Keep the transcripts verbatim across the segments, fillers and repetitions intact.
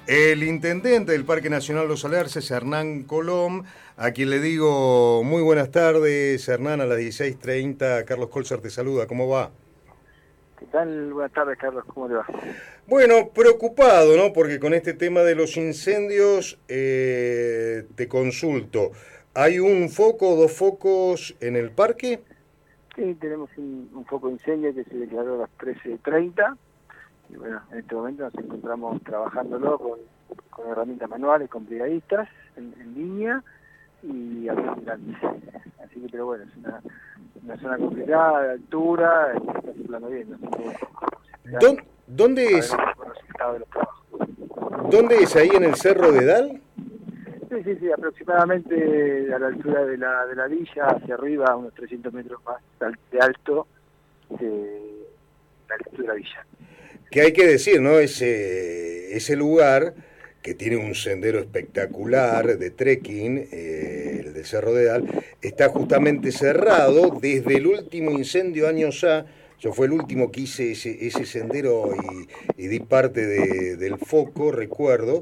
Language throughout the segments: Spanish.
El intendente del Parque Nacional Los Alerces, Hernán Colom, a quien le digo muy buenas tardes. Hernán, a las dieciséis treinta, Carlos Colzar te saluda, ¿cómo va? ¿Qué tal? Buenas tardes, Carlos, ¿cómo te va? Bueno, preocupado, ¿no? Porque con este tema de los incendios, eh, te consulto, ¿hay un foco o dos focos en el parque? Sí, tenemos un, un foco de incendio que se declaró a las trece treinta. Y bueno, en este momento nos encontramos trabajándolo con, con herramientas manuales, con brigadistas en, en línea y habilitantes. Así que, pero bueno, es una, una zona complicada, de altura, y está circulando bien. ¿No? ¿Dónde, ¿Dónde es? De los trabajos. ¿Dónde es? ¿Ahí en el Cerro de Dal? Sí, sí, sí, aproximadamente a la altura de la, de la villa, hacia arriba, unos trescientos metros más de alto de la altura de la villa. Que hay que decir, ¿no? Ese, ese lugar que tiene un sendero espectacular de trekking, eh, el del Cerro de Dal, está justamente cerrado desde el último incendio años A. Yo fue el último que hice ese, ese sendero y, y di parte de, del foco, recuerdo.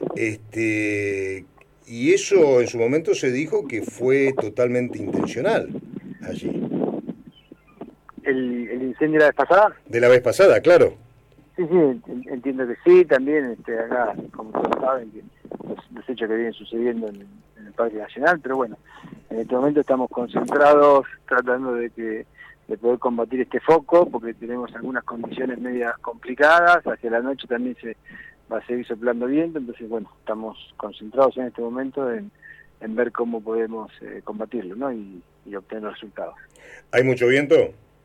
Este, y eso en su momento se dijo que fue totalmente intencional allí. ¿El, el incendio de la vez pasada? De la vez pasada, claro. Sí, sí, entiendo que sí, también este, acá, como todos saben, que los, los hechos que vienen sucediendo en, en el Parque Nacional, pero bueno, en este momento estamos concentrados tratando de que de poder combatir este foco, porque tenemos algunas condiciones medias complicadas, hacia la noche también se va a seguir soplando viento, entonces bueno, estamos concentrados en este momento en, en ver cómo podemos eh, combatirlo, ¿no? y, y obtener resultados. ¿Hay mucho viento?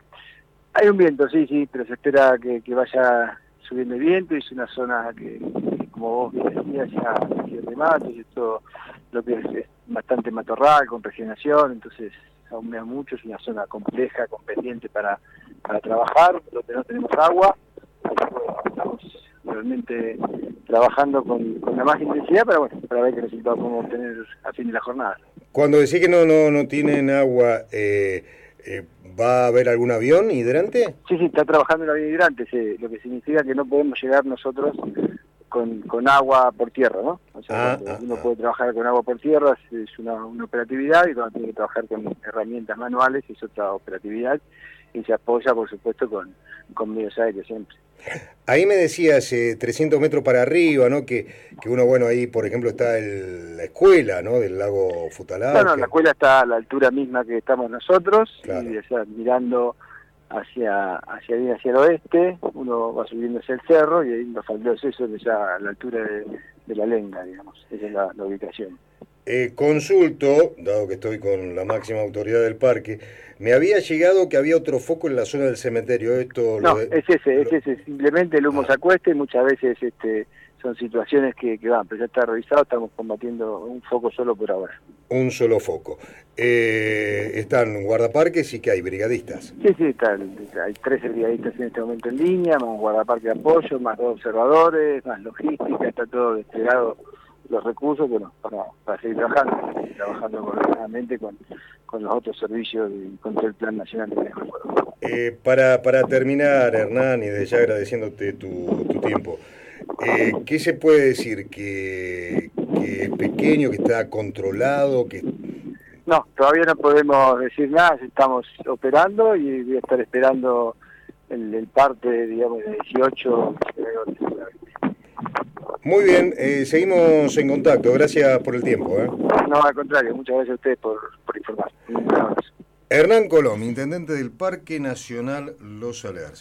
Hay un viento, sí, sí, pero se espera que, que vaya subiendo el viento, y es una zona que, que como vos bien decías, ya región de matos, y todo lo que es, es bastante matorral, con regeneración, entonces ahumea mucho, es una zona compleja, con pendiente para, para trabajar, donde no tenemos agua, estamos realmente trabajando con, con la más intensidad, pero bueno, para ver qué resultado podemos obtener a fin de la jornada. Cuando decís que no, no, no tienen agua, eh, eh, ¿va a haber algún avión hidrante? Sí, sí, está trabajando el avión hidrante, sí, lo que significa que no podemos llegar nosotros con, con agua por tierra, ¿no? O sea, ah, cuando ah, uno ah. puede trabajar con agua por tierra es una, una operatividad, y cuando tiene que trabajar con herramientas manuales es otra operatividad, y se apoya, por supuesto, con, con medios aéreos siempre. Ahí me decías eh, trescientos metros para arriba, ¿no? Que, que uno, bueno, ahí por ejemplo está el, la escuela, ¿no? Del lago Futalá. No, no, que... la escuela está a la altura misma que estamos nosotros, Claro. y o sea, mirando hacia hacia bien hacia el oeste, uno va subiendo hacia el cerro, y ahí los faldeos esos ya a la altura de, de la Lenga, digamos, esa es la, la ubicación. Eh, consulto, dado que estoy con la máxima autoridad del parque, me había llegado que había otro foco en la zona del cementerio. Esto No, lo de... es ese, lo... es ese, simplemente el humo ah. se acuesta, y muchas veces este son situaciones que, que van, pero ya está revisado, estamos combatiendo un foco solo por ahora. Un solo foco. Eh, están guardaparques y que hay brigadistas. Sí, sí, está, hay tres brigadistas en este momento en línea, más guardaparque de apoyo, más dos observadores, más logística, está todo desplegado, los recursos, bueno, para, para seguir trabajando, trabajando coordinadamente con, con los otros servicios y contra el Plan Nacional de Manejo del Fuego. Eh, para, para terminar, Hernán, y desde ya agradeciéndote tu, tu tiempo, eh, ¿qué se puede decir? ¿Que, que es pequeño, que está controlado? Que... No, todavía no podemos decir nada, estamos operando y voy a estar esperando el, el parte, digamos, de dieciocho. Muy bien, eh, seguimos en contacto, gracias por el tiempo. ¿eh? No, al contrario, muchas gracias a ustedes por, por informar. Un abrazo. Hernán Colom, intendente del Parque Nacional Los Alerces.